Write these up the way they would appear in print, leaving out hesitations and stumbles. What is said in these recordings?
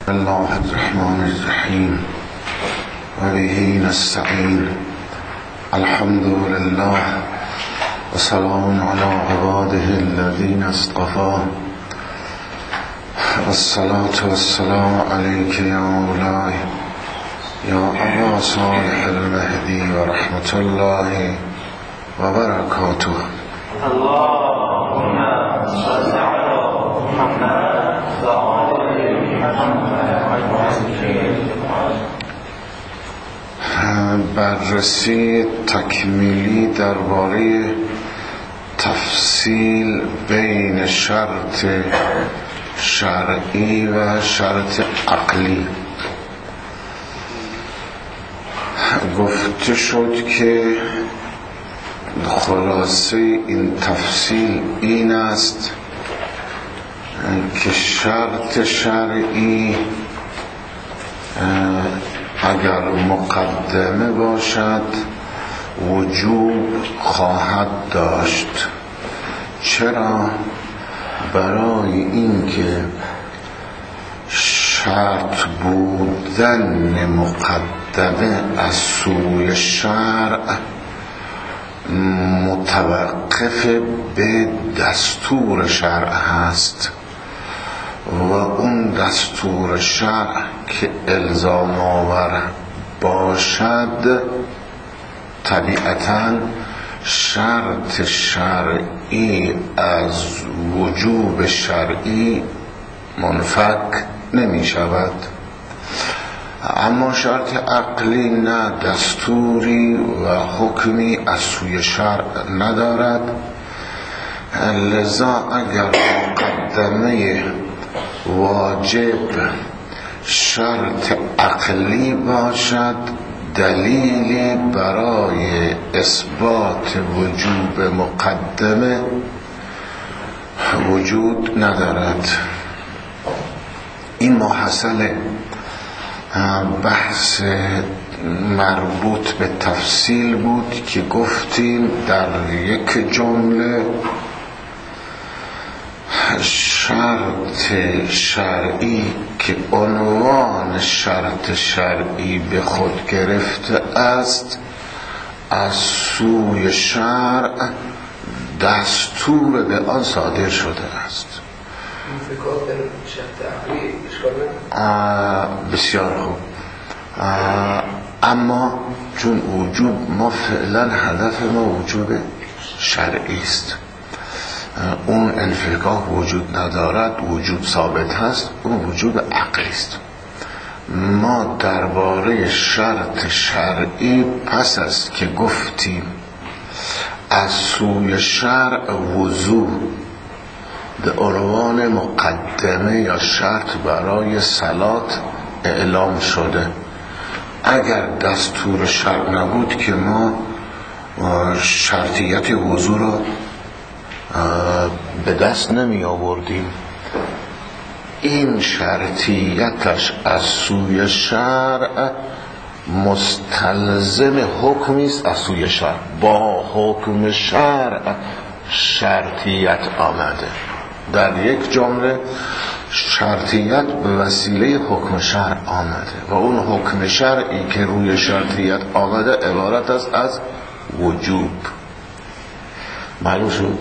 الله الرحمن الرحیم و به نستعین. الحمد لله و سلام علی عباده الذین اصطفی. والصلاة والسلام علیک یا مولاي یا ابا صالح المهدی و رحمت الله و برکاته. اللهم صل علی محمد و آل محمد. بررسی تکمیلی درباره تفصیل بین شرط شرعی و شرط عقلی. گفته شد که خلاصه این تفصیل این است که شرط شرعی اگر مقدمه باشد وجوب خواهد داشت. چرا؟ برای اینکه شرط بودن مقدمه از سوی شرع متوقف به دستور شرع هست و اون دستور شرع که الزام آور باشد طبیعتاً شرط شرعی از وجوب شرعی منفک نمی شود. اما شرط عقلی نه دستوری و حکمی از سوی شرع ندارد، لذا اگر مقدمه واجب شرط عقلی باشد دلیلی برای اثبات وجوب مقدمه وجود ندارد. این ماحصل بحث مربوط به تفصیل بود که گفتیم در یک جمله شرط شرعی که عنوان شرط شرعی به خود گرفته است از سوی شرع دستور به آن صادر شده است. بسیار خوب. اما چون وجوب ما فعلا هدف ما وجوب شرعی است، اون انفکاک وجود ندارد، وجود ثابت هست، اون وجود عقلی است. ما درباره شرط شرعی پس است که گفتیم از سوی شرع وضوء به عنوان مقدمه یا شرط برای صلات اعلام شده. اگر دستور شرع نبود که ما شرطیت وضوء رو به دست نمی آوردیم. این شرطیتش از سوی شرع مستلزم حکمی است از سوی شرع. با حکم شرع شرطیت آمده. در یک جمله شرطیت به وسیله حکم شرع آمده و اون حکم شرعی که روی شرطیت آمده عبارت است از وجوب. معلوم شد؟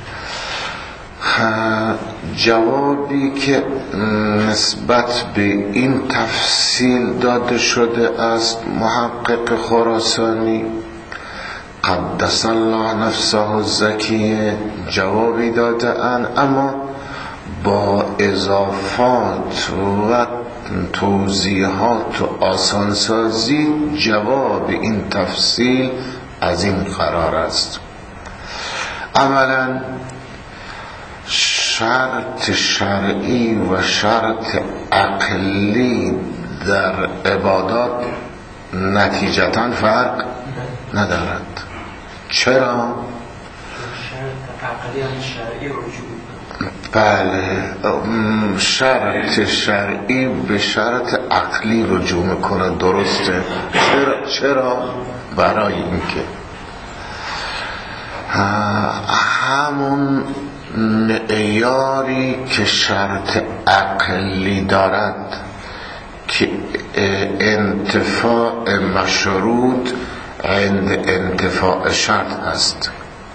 جوابی که نسبت به این تفصیل داده شده است محقق خراسانی قدس الله نفسه الزکیه جوابی داده اند، اما با اضافات و توضیحات و آسانسازی. جواب این تفصیل از این قرار است: اولا شرط شرعی و شرط عقلی در عبادات نتیجتاً فرق ندارد. چرا؟ شرط عقلی هم شرعی وجود. بله، شرط شرعی به شرط عقلی رجوع میکنه. درسته. چرا؟ برای اینکه همون معیاری که شرط عقلی دارد که انتفاع مشروط عند انتفاع شرط است.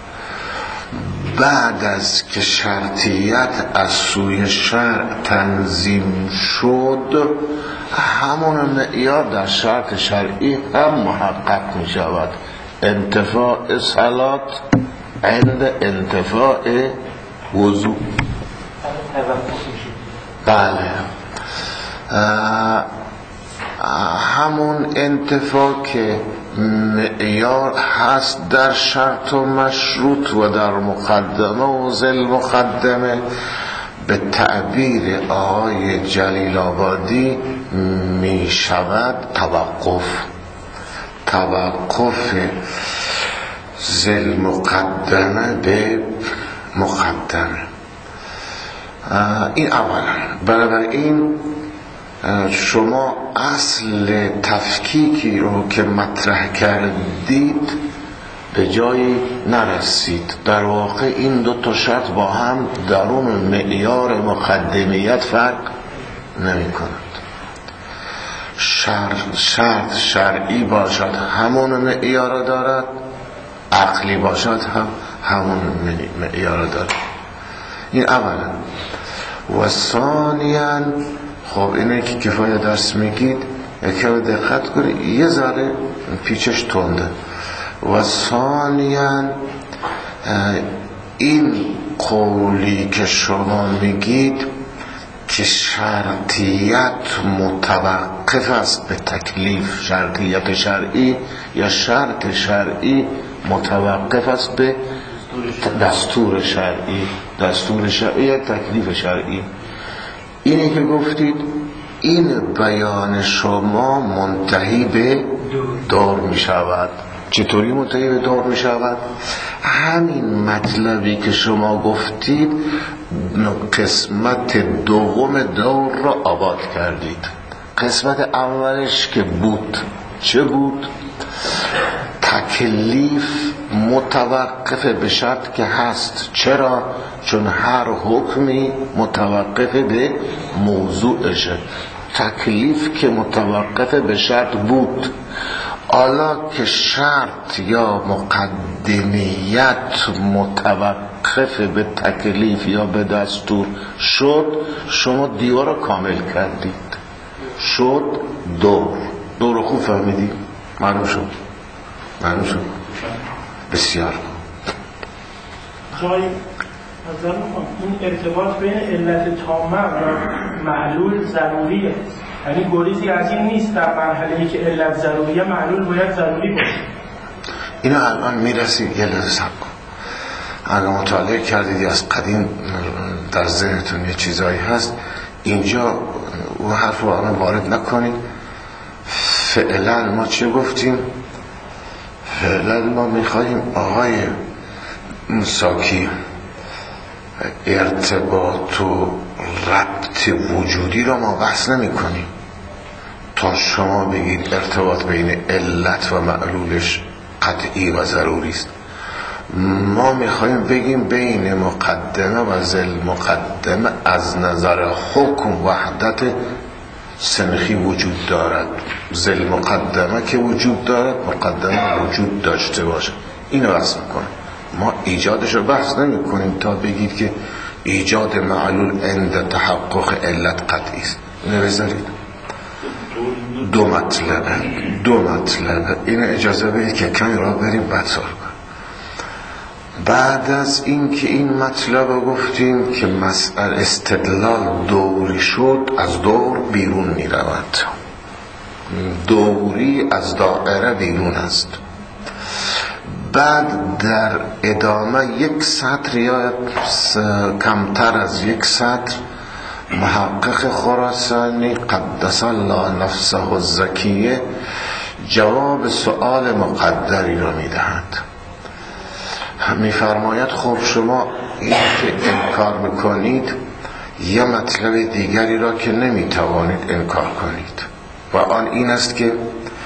بعد از که شرطیت از سوی شرع تنظیم شد، همون معیار در شرط شرعی هم محقق می شود. انتفاع صلات عند انتفاع وضو. بله، همون انتفاع که معیار هست در شرط و مشروط و در مقدمه و ذل مقدمه، به تعبیر آقای جلیل آبادی می شود توقف ذل مقدمه به مقدمه. این اولا. بنابراین شما اصل تفکیکی رو که مطرح کردید به جایی نرسید. در واقع این دو تا شرط با هم درون معیار مقدمیت فرق نمی کند. شرط شرعی باشد همون معیار دارد، عقلی باشد هم همون معیار دارد. این اولا. و ثانیاً، خب اینه که کفایه درس میگید یکم دقت کنید، یه ذره پیچش تنده. و ثانیاً این قولی که شما میگید که شرطیت متوقف است به تکلیف، شرطیت شرعی یا شرط شرعی متوقف است به دستور شرعی، دستور شرعی یا تکلیف شرعی، اینی که گفتید این بیان شما منتهی به دور می شود. چطوری منتهی به دور می شود؟ همین مطلبی که شما گفتید قسمت دوم دور را آباد کردید. قسمت اولش که بود چه بود؟ تکلیف متوقف به شرط که هست. چرا؟ چون هر حکمی متوقف به موضوعشه. تکلیف که متوقف به شرط بود، حالا که شرط یا مقدمیت متوقف به تکلیف یا به دستور شد، شما دیوار رو کامل کردید، شد دور رو خوب فهمیدید؟ معلوم شد؟ بسیار. جایی این ارتباط بین علت تامه و معلول ضروریه، یعنی گریزی از این نیست در مرحله‌ای که علت ضروریه معلول باید ضروری باشه. اینا الان میرسید. یه لحظه صبر کن. الان مطالعه کردید از قدیم در ذهنتون یه چیزایی هست، اینجا اون حرف رو الان وارد نکنید. فعلا ما چه گفتیم؟ فعلا ما میخواییم آقای موساکی ارتباط و ربط وجودی را ما بحث نمی کنیم تا شما بگید ارتباط بین علت و معلولش قطعی و ضروری است. ما میخواییم بگیم بین مقدمه و ذل مقدمه از نظر حکم وحدت سنخی وجود دارد. ذل مقدمه که وجود دارد، مقدمه وجود داشته باشه. اینو بحث میکنیم. ما ایجادش رو بحث نمی کنیم تا بگید که ایجاد معلول عند تحقق علت قطعی است. اینو بذارید. دو مطلبه. این اجازه بدید که کمی را بریم بعد سوال کنیم. بعد از این که این مطلب رو گفتیم که مسئله استدلال دوری شد، از دور بیرون می رود. دوری از دائره بیرون است. بعد در ادامه یک سطر یا کمتر از یک سطر محقق خراسانی قدس الله نفسه الزکیه جواب سؤال مقدری را میدهد. میفرماید خب شما این که انکار میکنید یه مطلب دیگری را که نمیتوانید انکار کنید و آن این است که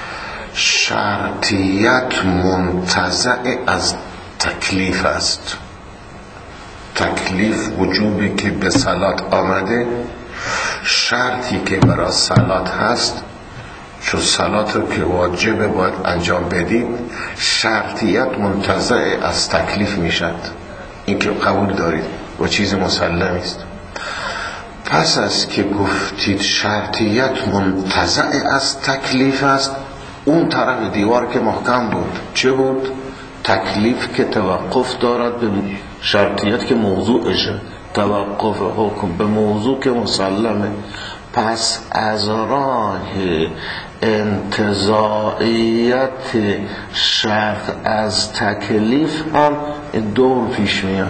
شرطیت منتزع از تکلیف است. تکلیف وجوبی که به صلات آمده شرطی که برای صلات هست، چون صلات رو که واجبه باید انجام بدید، شرطیت منتزع از تکلیف میشد. این که قبول دارید و چیز مسلمی است. پس از که گفتید شرطیت منتزع از تکلیف است، اون طرف دیوار که محکم بود چه بود؟ تکلیف که توقف دارد به شرطیت که موضوعشه، توقف حکم به موضوع که مسلمه. پس از راه انتزاعیت شرط از تکلیف هم دور پیش میاد.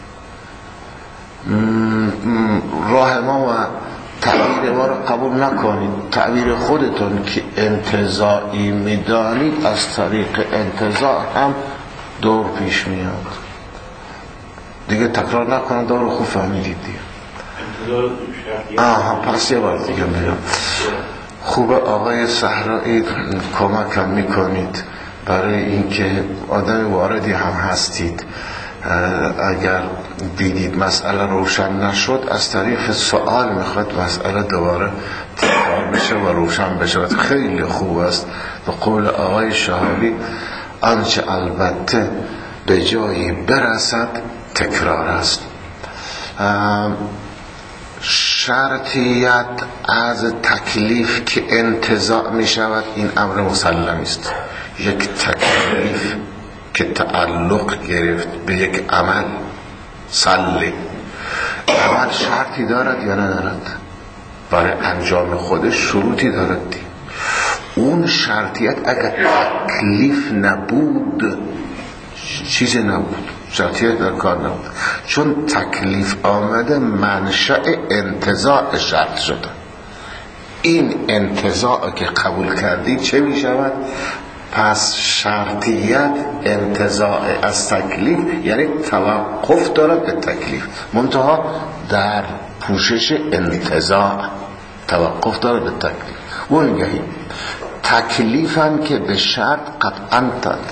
راه ما و تعبیر ما رو قبول نکنید. تعبیر خودتون که انتزاعی میدانید، از طریق انتزاع هم دور پیش میاد. دیگه تکرار نکنید، دور خوب فهمیدید دیگه. پس یه بار دیگه میگم. خوب آقای صحرایی کمکم میکنید برای اینکه آدم واردی هم هستید. اگر دیدید مسئله روشن نشد، از طریق سوال میخواد مسئله دوباره تکرار بشه و روشن بشه. خیلی خوب است. به قول آقای شهابی، آنچه البته به جایی برسد تکرار است. شرطیت از تکلیف که انتزاع می شود، این امر مسلمی است. یک تکلیف که تعلق گرفت به یک عمل، صلی، عمل شرطی دارد یا ندارد؟ برای انجام خودش شروطی دارد. اون شرطیت اگر تکلیف نبود، چیزی نبود، شرطیت در کار نبود. چون تکلیف آمده، منشأ انتزاع شرط شده. این انتزاع که قبول کردید چه می شود؟ پس شرطیت انتزاع از تکلیف، یعنی توقف دارد به تکلیف، منتها در پوشش انتزاع توقف دارد به تکلیف. وانگهی تکلیف هم که به شرط قطعا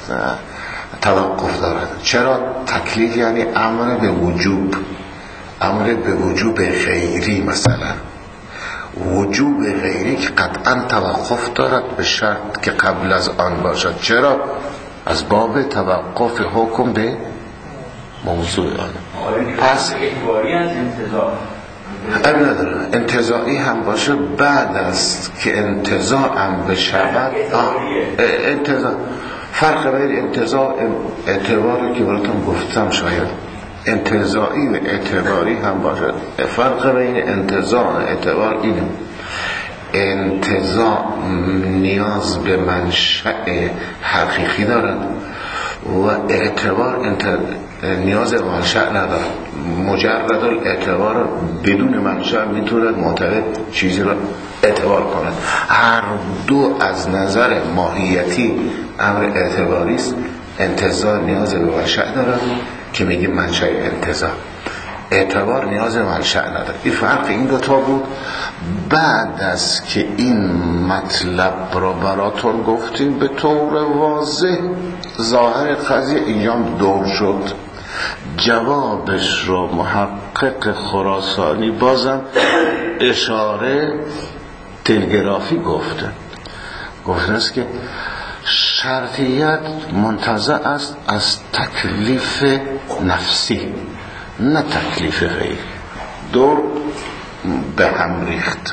توقف دارد. چرا؟ تکلیف یعنی امر به وجوب، امر به وجوب غیری، مثلا وجوب غیری که قطعا توقف دارد به شرط که قبل از آن باشد. چرا؟ از باب توقف حکم به موضوع آن. پس اعتباری از انتزاع انتزاعی هم باشه، بعد است که انتزاع هم بشود. انتزاع فرق بین انتزاع اعتباری که براتون گفتم، شاید انتزاعی و اعتباری هم باشد. فرق بین انتزاع و اعتبار اینه: انتزاع نیاز به منشأ حقیقی دارد و اعتبار نیاز به منشأ ندارد. مجرد الاعتبار بدون منشأ میتوند معتقد چیزی را اعتبار کند. هر دو از نظر ماهیتی امر اعتباری است. انتزاع نیاز به منشأ دارد که میگیم منشأ انتزاع. اعتبار نیاز به منشأ ندارد. این فرق این دو تا بود. بعد از که این مطلب را براتون گفتیم به طور واضح، ظاهر قضیه اینجا دور شد. جوابش را محقق خراسانی بازم اشاره تلگرافی گفتن است که شرطیت منتزع است از تکلیف نفسی، نه تکلیف غیری. دور به هم ریخت.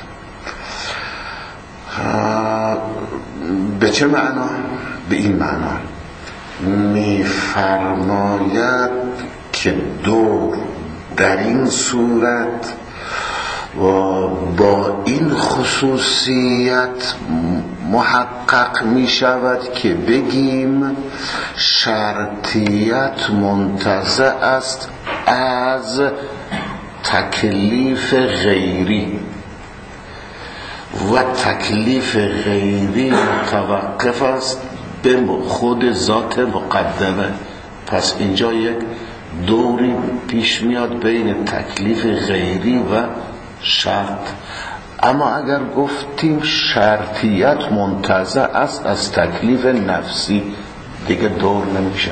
به چه معنا؟ به این معنا می‌فرماید که دور در این صورت و با این خصوصیت محقق می شود که بگیم شرطیت منتزع است از تکلیف غیری و تکلیف غیری متوقف است به خود ذات مقدمه. پس اینجا یک دوری پیش میاد بین تکلیف غیری و شرط. اما اگر گفتیم شرطیت منتزع است از تکلیف نفسی، دیگه دور نمیشه.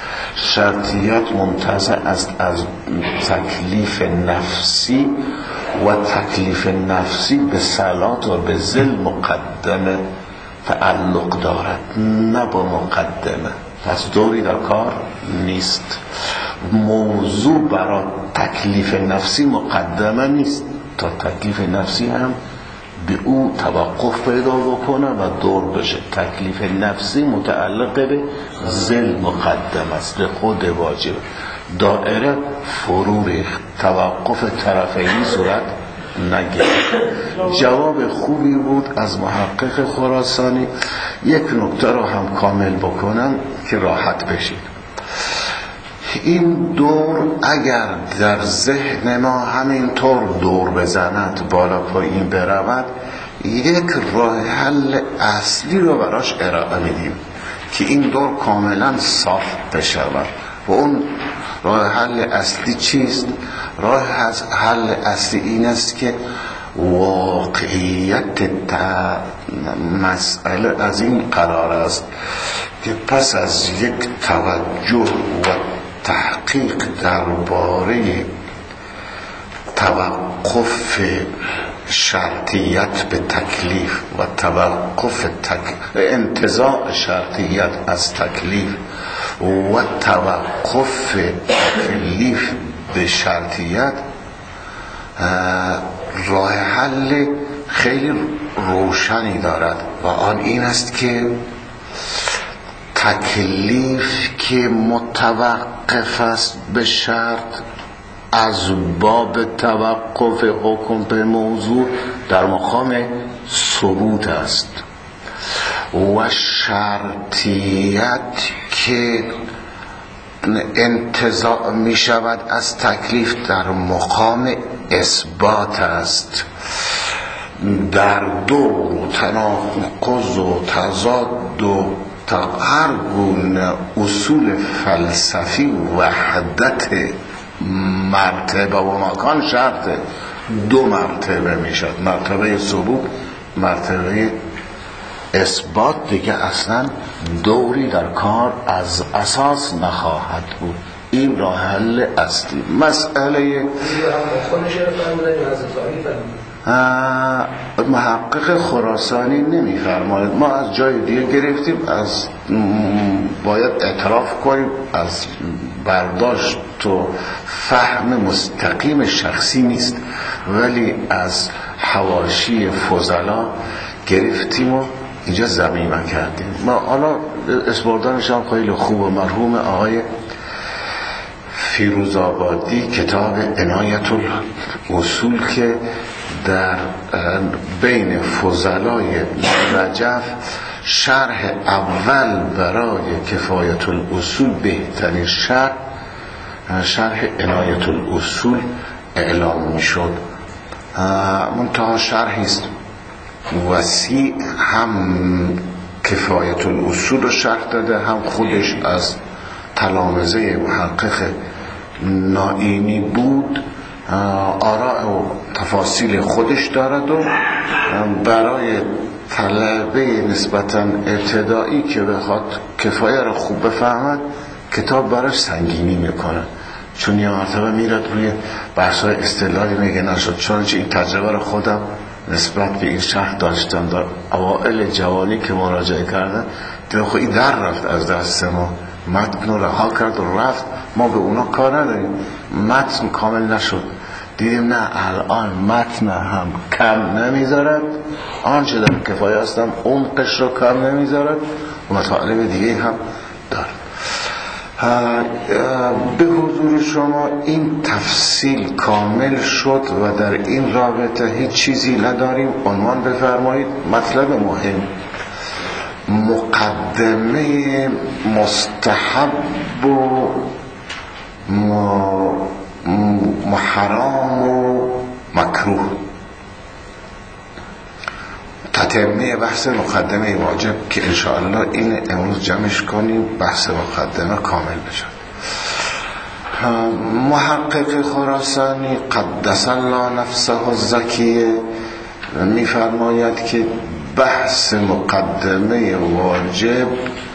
شرطیت منتزع است از تکلیف نفسی و تکلیف نفسی به صلات و به ذل مقدمه تعلق دارد، نه با مقدمه. پس دوری در کار نیست. موضوع برای تکلیف نفسی مقدمه نیست تا تکلیف نفسی هم به او توقف پیدا بکنه و دور بشه. تکلیف نفسی متعلق به ذل مقدم است، به خود واجب. دائره فرو ریخت، توقف طرفینی صورت نگرفت. جواب خوبی بود از محقق خراسانی. یک نکته رو هم کامل بکنم که راحت بشید. این دور اگر در ذهن ما همینطور دور بزند، بالا پایین برود، یک راه حل اصلی رو براش ارائه میدیم که این دور کاملا صاف بشود. و اون راه حل اصلی چیست؟ راه حل اصلی این است که واقعیت مسئله از این قرار است که پس از یک توجه و تحقیق درباره توقف شرطیت به تکلیف و توقف انتزاع شرطیت از تکلیف و توقف تکلیف به شرطیت، راه حل خیلی روشنی دارد و آن این است که تکلیف که متوقف است به شرط از باب توقف حکم به موضوع در مقام ثبوت است و شرطیت که انتزاع می شود از تکلیف در مقام اثبات است. در دور و تناقض و تضاد و هر گونه اصول فلسفی وحدت مرتبه و مکان شرط دو مرتبه می شد، مرتبه ثبوت، مرتبه اثبات. دیگه اصلا دوری در کار از اساس نخواهد بود. این راه حل اصلی. مسئله محقق خراسانی نمیفرماید، ما از جای دیگه گرفتیم، از باید اعتراف کنیم از برداشت و فهم مستقیم شخصی نیست، ولی از حواشی فضلا گرفتیم و اینجا ضمیمه کردیم. ما حالا اسپاردانش هم خیلی خوب و مرحوم آقای فیروزآبادی، کتاب عنایت الاصول که در بین فضلای نجف شرح اول برای کفایت الاصول بهترین شرح عنایت الاصول اعلام می شد. منتها شرحی است وسیع، هم کفایت الاصول رو شرح داده، هم خودش از تلامذه محقق نائینی بود، آراء و تفاصیل خودش دارد و برای طلبه نسبتاً ابتدایی که بخواد کفایه رو خوب بفهمد کتاب براش سنگینی میکنه، چون یه مرتبه میرد روی بحث‌های اصطلاحی میگه نشد. چون این تجربه رو خودم نسبت به این شرح داشتم در اوائل جوانی که مراجعه کردن، دیدم خب این در رفت از دست ما، متن رو رها کرد و رفت، ما به اونا کار نداریم، متن کامل نشد. دیدیم نه، الان متن هم کم نمیذارد، آنچه در کفایه هستم عمقش رو کم نمیذارد و مطالب دیگه هم دارد. به حضور شما این تفصیل کامل شد و در این رابطه هیچ چیزی نداریم. عنوان بفرمایید. مطلب مهم، مقدمه مستحب و محرام و مکروه، تتمه بحث مقدمه واجب که انشاءالله این امروز جمعش کنیم، بحث مقدمه کامل بشه. محقق خراسانی قدس الله نفسه الزکیه میفرماید که بحث مقدمه واجب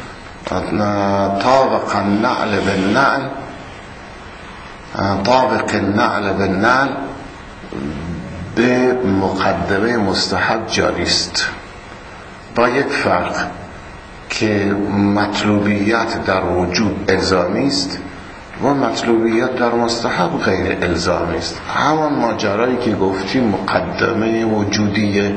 طابق النعل بالنعل به مقدمه مستحب جاری است، با یک فرق که مطلوبیت در وجوب الزامی است و مطلوبیت در مستحب غیر الزامی است. همان ماجرایی که گفتیم مقدمه وجودیه،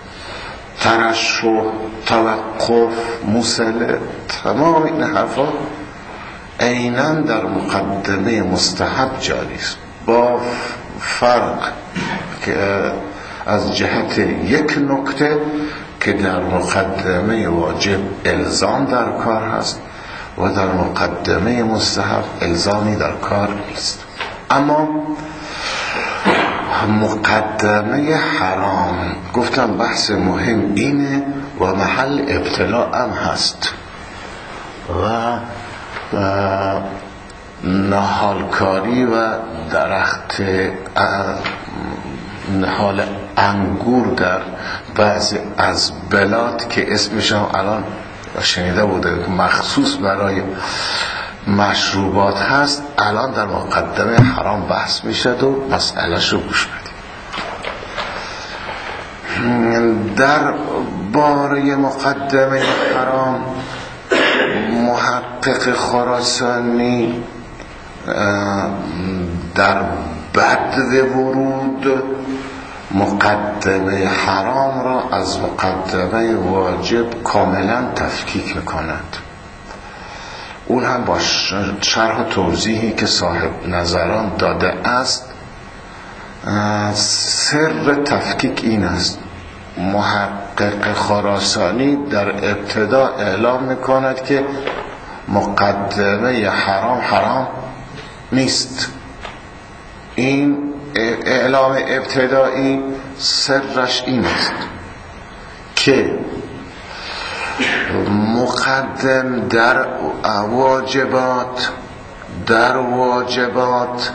ترشح، توقف، موصله، تمام این حرفا عیناً در مقدمه مستحب جاری است، با فرق که از جهت یک نکته که در مقدمه واجب الزام در کار هست و در مقدمه مستحب الزامی در کار نیست. اما مقدمه حرام گفتم بحث مهم اینه و محل ابتلاء هم هست و نهالکاری و درخت نهال انگور در بعضی از بلاد که اسمش هم الان شنیده بوده مخصوص برای مشروبات هست، الان در مقدمه حرام بحث میشد و مسئله‌شو گوش بدید. در باره مقدمه حرام محقق خراسانی در بدو ورود مقدمه حرام را از مقدمه واجب کاملا تفکیک میکند. اون هم با شرح توضیحی که صاحب نظران داده است. سر تفکیک این است: محقق خراسانی در ابتدا اعلام میکند که مقدمه حرام نیست. این اعلام ابتدایی سرش این است که مقدم در واجبات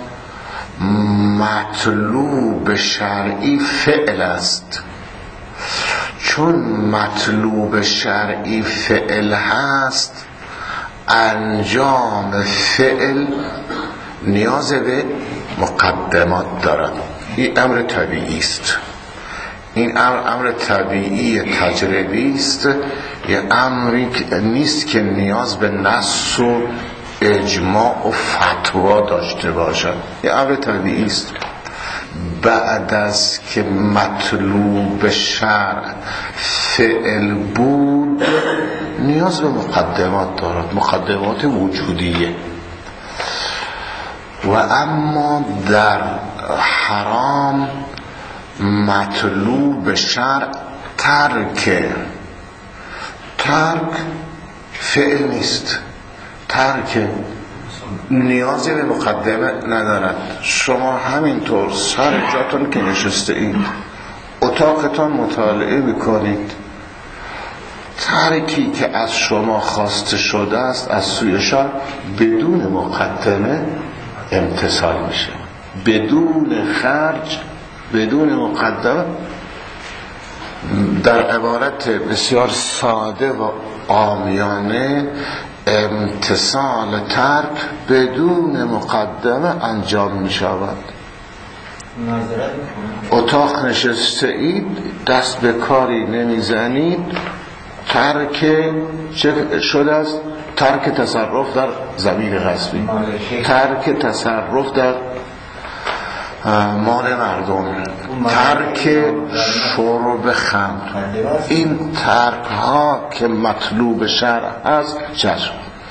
مطلوب شرعی فعل است. چون مطلوب شرعی فعل هست، انجام فعل نیاز به مقدمات دارد. این امر طبیعی است. این امر طبیعی تجربی است. یه امری نیست که نیاز به نص و اجماع و فتوا داشته باشد. یه امر طبیعی است. بعد از که مطلوب شرع فعل بود، نیاز به مقدمات دارد، مقدمات وجودیه. و اما در حرام مطلوب شرع ترک فعل نیست. ترک نیازی به مقدمه ندارد. شما همینطور سر جاتون که نشسته اید، اتاقتان مطالعه میکنید، ترکی که از شما خواسته شده است از سوی شرع بدون مقدمه امتثال میشه، بدون خرج، بدون مقدمه. در عبارت بسیار ساده و عامیانه، امتثال ترک بدون مقدمه انجام می شود. اتاق نشسته اید، دست به کاری نمی زنید، ترک چه شده است؟ ترک تصرف در زمین غصبی، ترک تصرف در مال مردم، ترک شرب خمر. این ترک ها که مطلوب شرع هست چشم.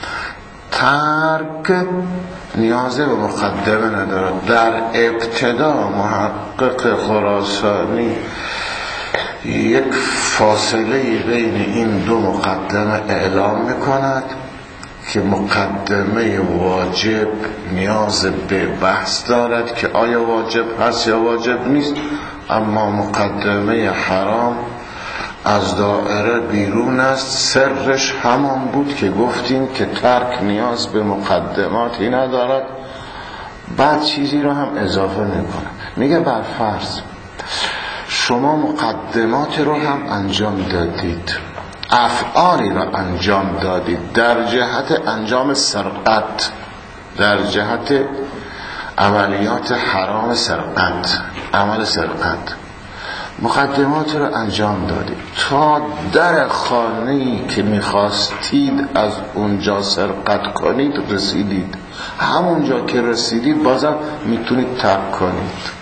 ترک نیاز به مقدمه ندارد. در ابتدا محقق خراسانی یک فاصله بین این دو مقدمه اعلام میکند که مقدمه واجب نیاز به بحث دارد که آیا واجب هست یا واجب نیست، اما مقدمه حرام از دایره بیرون است. سرش همان بود که گفتیم که ترک نیاز به مقدماتی ندارد. بعد چیزی رو هم اضافه میکنه، میگه برفرض شما مقدمات رو هم انجام دادید، افعالی رو انجام دادید در جهت انجام سرقت، در جهت عملیات حرام سرقت، عمل سرقت، مقدمات رو انجام دادید تا در خانه‌ای که می‌خواستید از اونجا سرقت کنید رسیدید. همونجا که رسیدید بازم میتونید ترک کنید.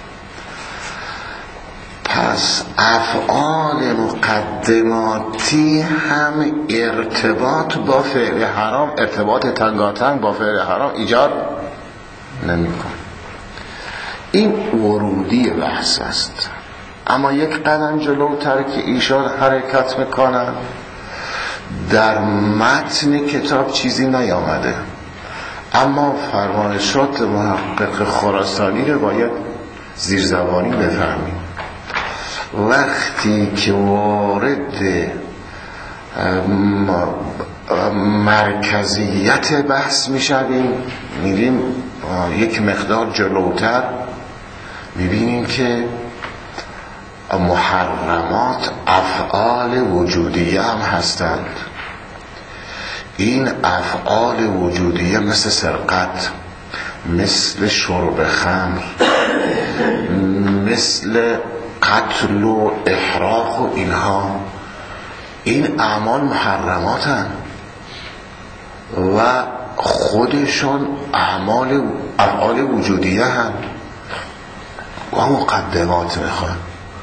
پس افعال مقدماتی هم ارتباط با فعل حرام، ارتباط تنگاتنگ با فعل حرام ایجاد نمی‌کنه. این ورودی بحث است. اما یک قدم جلوتر که ایشان حرکت میکنن، در متن کتاب چیزی نیامده اما فرمایشات محقق خراسانی رو باید زیرزبانی بفهمیم. وقتی که وارد مرکزیت بحث میشویم، میریم یک مقدار جلوتر، میبینیم که محرمات افعال وجودیه هم هستند. این افعال وجودیه مثل سرقت، مثل شرب خمر، مثل قتل و احراق و اینها، این اعمال محرمات هستند و خودشون افعال وجودیه هم و مقدمات میخوان.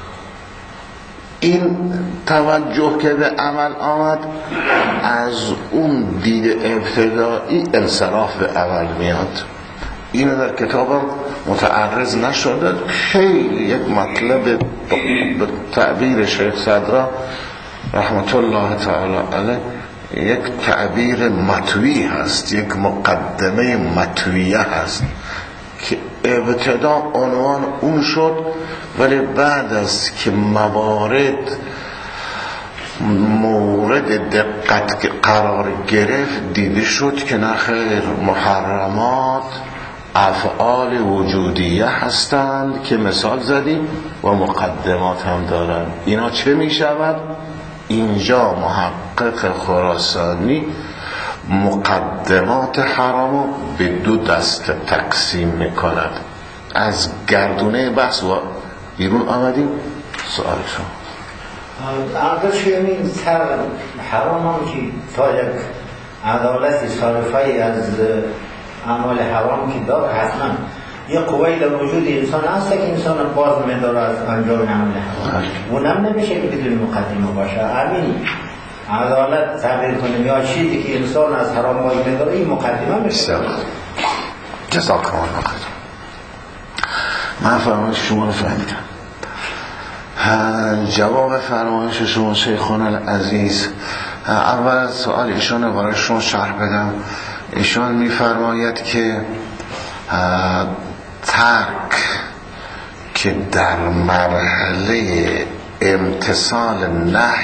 این توجه که به عمل آمد، از اون دید ابتدایی انصراف به عمل میاد. این در کتابم متعرض نشده، خیلی یک مطلب به تعبیر شیخ صدرا رحمت الله تعالی علیه یک تعبیر متوی هست، یک مقدمه متویه هست که ابتدا عنوان اون شد، ولی بعد از که مورد دقت قرار گرفت دیده شد که نخیر، محرمات افعال وجودیه هستند که مثال زدیم و مقدمات هم دارند. اینا چه می شود؟ اینجا محقق خراسانی مقدمات حرامو به دو دسته تقسیم میکند. از گردونه بحث و بیرون آمدیم. سوال شما اردش یعنی سر حرام هم که تا یک عدالت صارفی از اعمال حرام که داره، حتما یه قوی در وجود انسان هست که انسان باز میداره از انجام عمل حرام. اونم نمیشه که بدون مقدمه باشه. همین عدالت تعبیر کنیم یا چیزی که انسان از حرام باز میداره این مقدمه میشه. جزاکم الله خیر. من فرمایش شما رو فهمیدم. جواب فرمایش شما شیخان العزیز، اول سوال ایشان برای شما شرح بدم. ایشان میفرماید که ترک که در مرحله امتثال نهی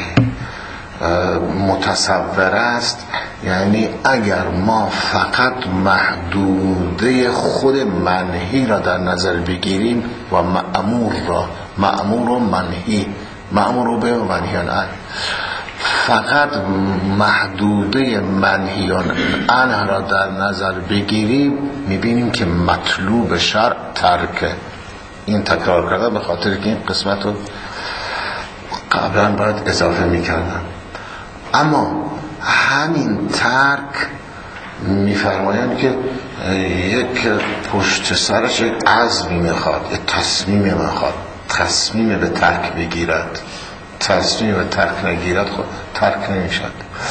متصور است، یعنی اگر ما فقط محدوده خود منهی را در نظر بگیریم و مأمور و منهی، مأمور به و منهیان عنه، فقط محدوده منهیان عنه را در نظر بگیریم، میبینیم که مطلوب شرع ترکه. این تکرار کردم به خاطر که این قسمت رو قبلا باید اضافه میکردم. اما همین ترک میفرمایند که یک پشت سرش یک عزمی میخواد، یک تصمیم میخواد، تصمیم به ترک بگیرد. تصمیم به ترک نگیرد خود ترک نمیشد.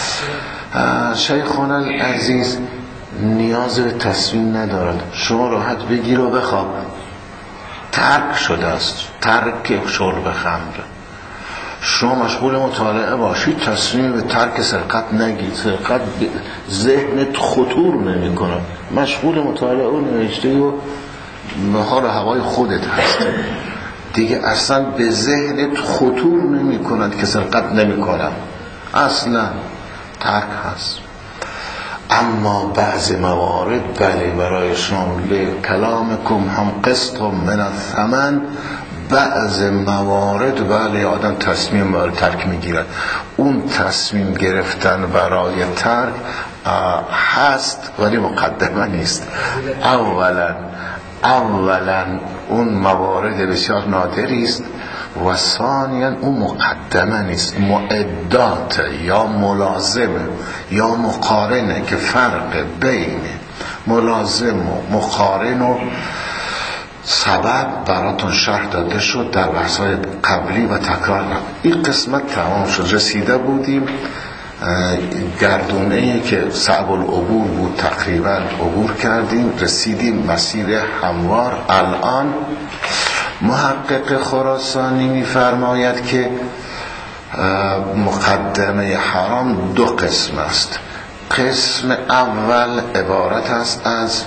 شیخان العزیز نیاز به تصمیم ندارد، شما راحت بگیر و بخواب. ترک شده است، ترک شرب خمر. شما مشغول مطالعه باشید، تصمیم به ترک سرقت نگید. سرقت ذهنت خطور نمی کنه، مشغول مطالعه و نوشته و حال هوای خودت هست دیگه، اصلا به ذهنت خطور نمی کند که سرقت نمی کنم، اصلا ترک هست. اما بعض موارد بله برایشان لکلامکم هم قسط من الثمن، بعض موارد بله آدم تصمیم برای ترک میگیرد. اون تصمیم گرفتن برای ترک هست ولی مقدمه نیست. اولا اولا اون موارد بسیار نادری است و ثانیا اون مقدمه نیست، معدات یا ملازمه یا مقارنه که فرق بین ملازم و مقارن و سبب براتون شرح داده شد در بحث‌های قبلی و تکرار نکنم. این قسمت تمام شد، رسیده بودیم گردونه‌ای که صعب العبور بود تقریبا عبور کردیم، رسیدیم مسیر هموار. الان محقق خراسانی می‌فرماید که مقدمه حرام دو قسم است. قسم اول عبارت است از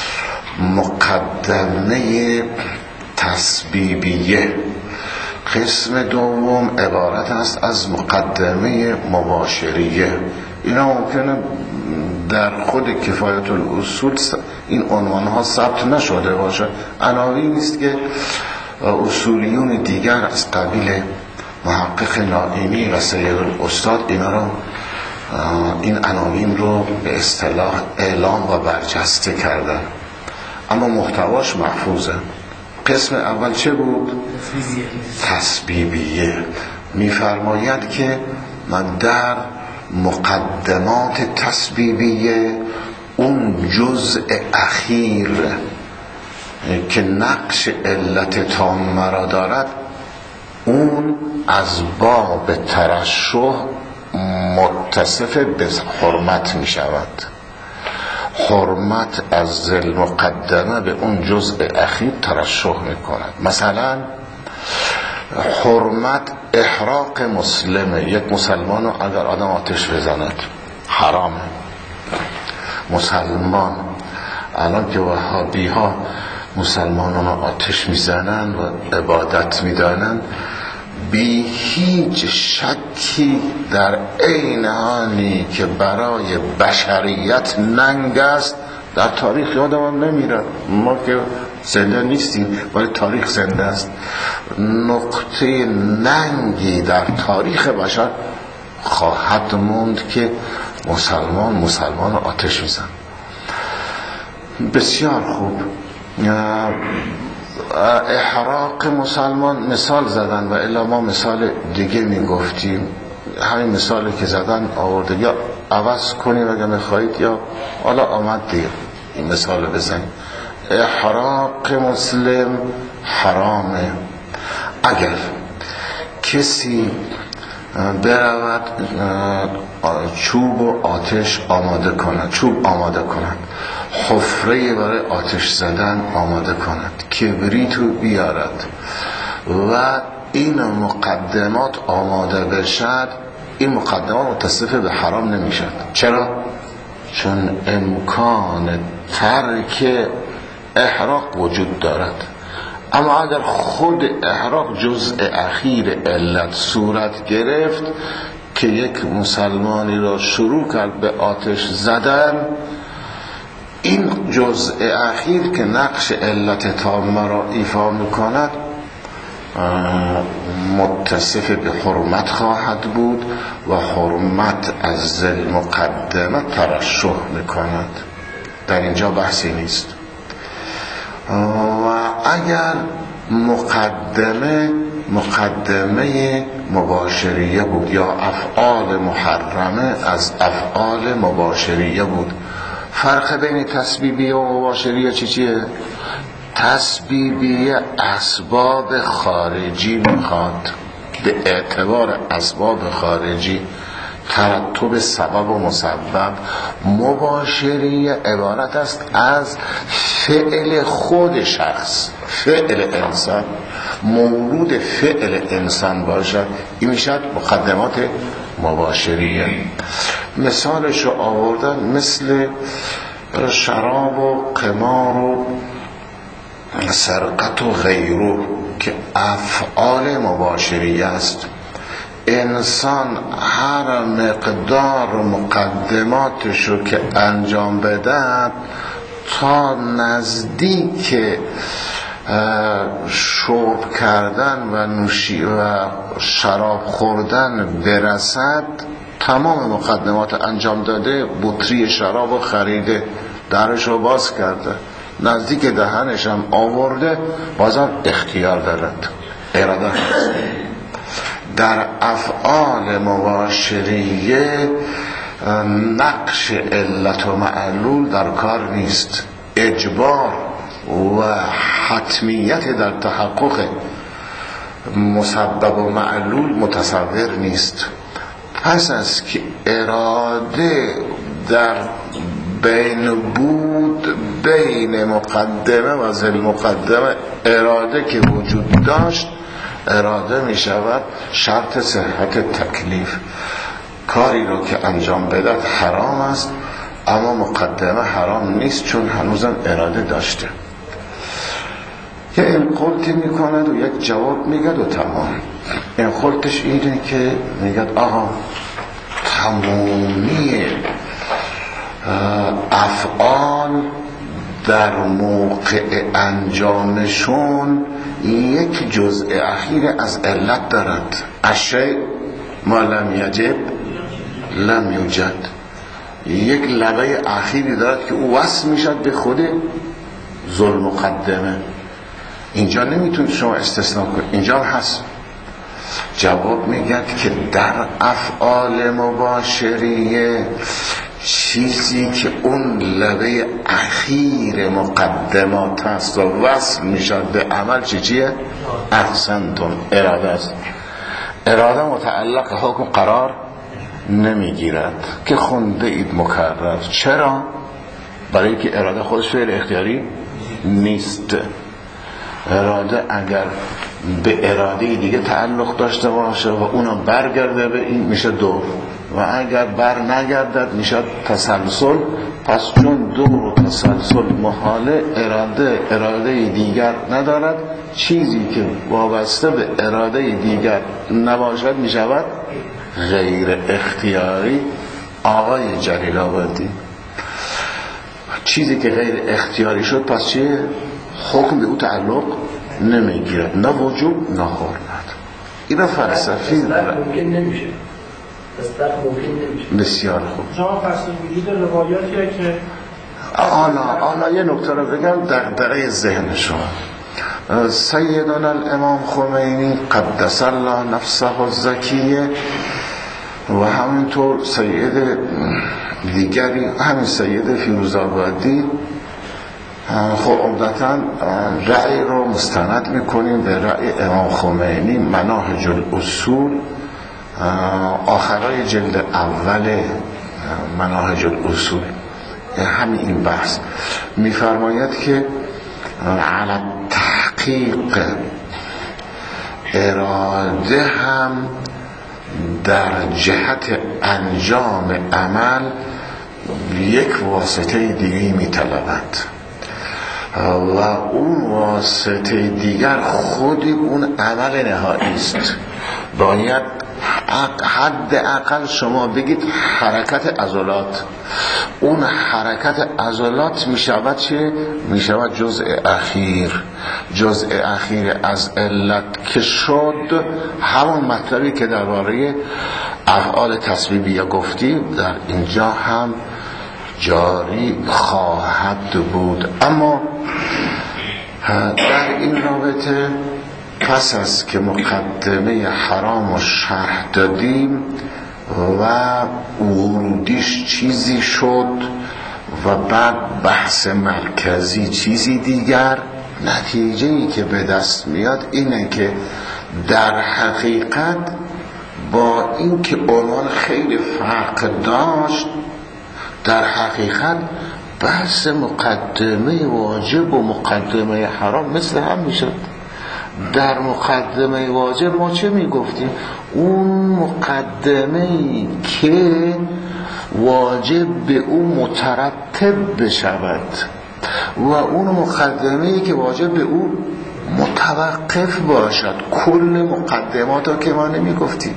مقدمه تسبیبیه، قسم دوم عبارت است از مقدمه مباشریه. اینا ممکنه در خود کفایت الاصول این عنوان ها ثبت نشده باشه، عناوینی است که اصولیون دیگر از قبیل محقق نائینی و سید الاستاد این عناوین رو به اصطلاح اعلام و برجسته کردن، اما محتواش محفوظه. قسم اول چه بود؟ تسبیبیه. میفرماید که من در مقدمات تسبیبیه اون جزء اخیر که نقش علت تامه را دارد، اون از باب ترشح متصف به حرمت می شود. حرمت از المقدمه به اون جزء اخیر ترشح می کند. مثلا حرمت احراق مسلمه، یک مسلمان رو اگر آدم آتش بزند حرامه. مسلمان الان که وهابی ها مسلمانان رو آتش میزنن و عبادت میدانن، بی هیچ شکی در عین حالی که برای بشریت ننگ است، در تاریخ یادم نمیره، ما که زنده نیستیم ولی تاریخ زنده است، نقطه ننگی در تاریخ بشر خواهد موند که مسلمان رو آتش میزن. بسیار خوب. احراق مسلمان مثال زدن و الا ما مثال دیگه میگفتیم، همین مثالی که زدن آورده، یا عوض کنیم اگه میخواهید یا حالا آمد دیگه این مثال بزنیم. احراق مسلم حرامه. اگر کسی برود چوب و آتش آماده کند، چوب آماده کند، حفره برای آتش زدن آماده کند، کبریتو بیارد و این مقدمات آماده بشد، این مقدمات متصف به حرام نمیشد. چرا؟ چون امکان ترک احراق وجود دارد. اما اگر خود احراق جزء اخیر علت صورت گرفت که یک مسلمانی را شروع کرد به آتش زدن، این جزء اخیر که نقش علت تامه را ایفا میکند متصف به حرمت خواهد بود و حرمت از المقدمه ترشح میکند. در اینجا بحثی نیست. و اگر مقدمه مباشریه بود یا افعال محرمه از افعال مباشریه بود، فرق بین تسبیبیه و مباشریه چیه؟ تسبیبیه اسباب خارجی میخواد، به اعتبار اسباب خارجی ترتب سبب و مسبب. مباشریه عبارت است از فعل خود شخص، فعل انسان، مورود فعل انسان باشد، این میشد مقدمات مباشریه. مثالش رو آوردن مثل شراب و قمار و سرقت و غیره که افعال مباشریه است. انسان هر مقدار مقدماتشو که انجام بده تا نزدیک شرب کردن و نوشی و شراب خوردن برسد، تمام مقدمات انجام داده، بطری شراب رو خریده، درش رو باز کرده، نزدیک دهنش هم آورده، بازم اختیار دارد، اراده هست. در افعال مباشریه نقش علت و معلول در کار نیست، اجبار و حتمیت در تحقق مسبب و معلول متصور نیست. پس از که اراده در بین بود، بین مقدمه و ذل مقدمه اراده که وجود داشت، اراده می شود شرط صحت تکلیف. کاری رو که انجام بدهد حرام است، اما مقدمه حرام نیست چون هنوزم اراده داشته. یه انقلتی میکند و یک جواب میگد و تمام. انقلتش اینه که میگد آقا تمامی افعال در موقع انجامشون یک جزء اخیر از علت دارد. الشیء ما لم یجب لم یوجد، یک لبه اخیری دارد که او وصل میشد به خود ذل مقدمه. اینجا نمیتونید شما استثناء کنید، اینجا هست. جواب میگد که در افعال مباشریه چیزی که اون لبه اخیر مقدمات هست و وصل میشد به عمل چیه؟ احسنتون، اراده است. اراده متعلق حکم قرار نمیگیرد که خونده اید مکرر. چرا؟ برای که اراده خودش فعل اختیاری نیست. اراده اگر به اراده دیگه تعلق داشته باشه و اونو برگرده به این میشه دور، و اگر بر نگردد میشه تسلسل. پس چون دور و تسلسل محاله، اراده دیگر ندارد، چیزی که وابسته به اراده دیگر نباشد میشود غیر اختیاری. آقای جلیل آبادی، چیزی که غیر اختیاری شد پس چیه؟ حکم به او تعلق نمیگیرد، نه وجوب نه حرمت. اینا فلسفی ممکن نمیشه. بسیار خوب. شما پس وجود روایاتیه که حالا یه نکته رو بگم دغدغه ذهن شما. سیدنا الامام خمینی قدس الله نفسه الزکیه و همینطور سید دیگری، همین سید فیروزآبادی، خب عمدتاً رأی رو مستند میکنیم به رأی امام خمینی، مناهج الاصول، آخرای جلد اول مناهج الاصول، همین این بحث میفرماید که علی تحقیق اراده هم در جهت انجام عمل یک واسطه دیگه میطلبد و اون واسطه دیگر خود اون عمل نهایی است. باید حد اقل شما بگید حرکت عضلات، اون حرکت عضلات میشود چه؟ میشود جزء اخیر از علت که شد. همون مطلبی که درباره افعال تسبیبیه گفتی در اینجا هم جاری خواهد بود. اما در این رابطه پس از که مقدمه حرام و شرح دادیم و ورودیش چیزی شد و بعد بحث مرکزی چیزی دیگر، نتیجه‌ای که به دست میاد اینه که در حقیقت با اینکه عنوان خیلی فرق داشت، در حقیقت بحث مقدمه واجب و مقدمه حرام مثل هم میشد. در مقدمه واجب ما چه میگفتیم؟ اون مقدمه‌ای که واجب به او مترتب بشود و اون مقدمه‌ای که واجب به او متوقف باشد. کل مقدمات که ما نمیگفتیم.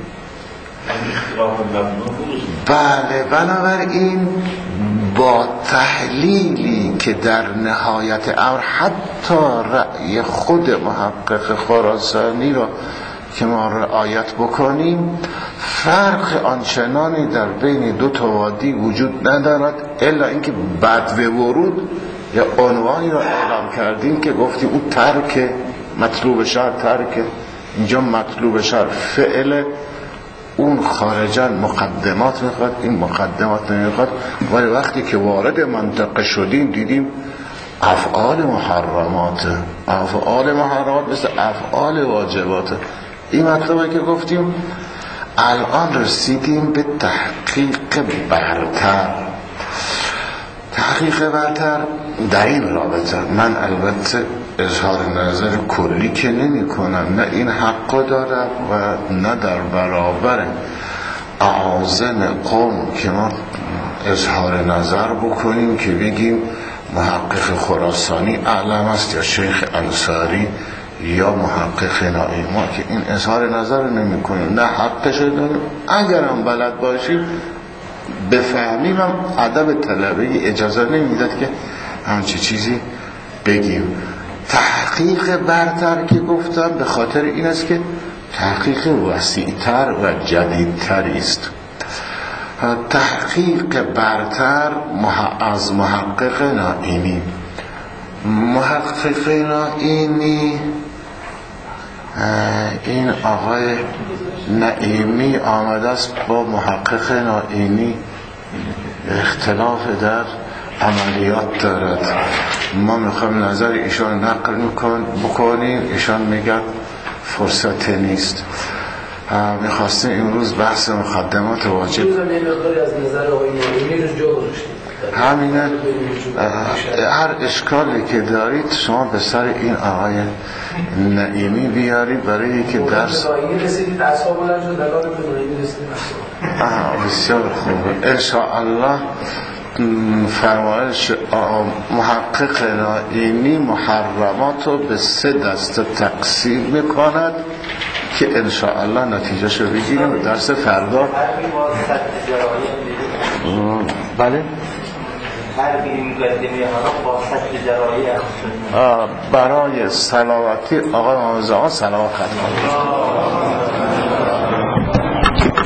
بله، بنابراین با تحلیلی که در نهایت امر حتی رأی خود محقق خراسانی را که ما رعایت بکنیم، فرق آنچنانی در بین دو تا وادی وجود ندارد، الا اینکه بدو ورود یا عنوانی رو اعلام کردیم که گفتیم اون ترک مطلوب شرع ترک، اینجا مطلوب شرع فعل، اون خارجا مقدمات میخواد، این مقدمات نمیخواد. ولی وقتی که وارد منطقه شدیم دیدیم افعال محرمات مثل افعال واجبات. این مطلبه که گفتیم الان رسیدیم به تحقیق برتر. تحقیق برتر در این رابطه من البته اظهار نظر کلی که نمی کنم، نه این حق دارم و نه در برابر اعاظم قوم که ما اظهار نظر بکنیم که بگیم محقق خراسانی اعلم است یا شیخ انصاری یا محقق نائینی. ما که این اظهار نظر نمی کنیم، نه حقش داریم. اگرم بلد باشیم بفهمیم هم ادب طلبه اجازه نمیداد که همچی چیزی بگیم. تحقیق برتر که گفتم به خاطر این است که تحقیق وسیع‌تر و جدیدتری است. تحقیق برتر از محقق نائینی. محقق نائینی این آقای نعیمی آمده است با محقق نائینی اختلاف در عملیات دارد. ما میخوایم نظر ایشان نقل بکنیم، ایشان میگن فرصت نیست. میخواستیم امروز بحث مقدمات واجب همینه. هر اشکالی که دارید شما به سر این آقای نعیمی بیارید برای که درس بسیار خوبه انشاءالله. فرمایش محقق نائینی محرمات رو به 3 دسته تقسیم میکند که انشاءالله نتیجه شو بگیریم درس فردا. بله برای سلامتی آقای محمد زمان سلامت خدمت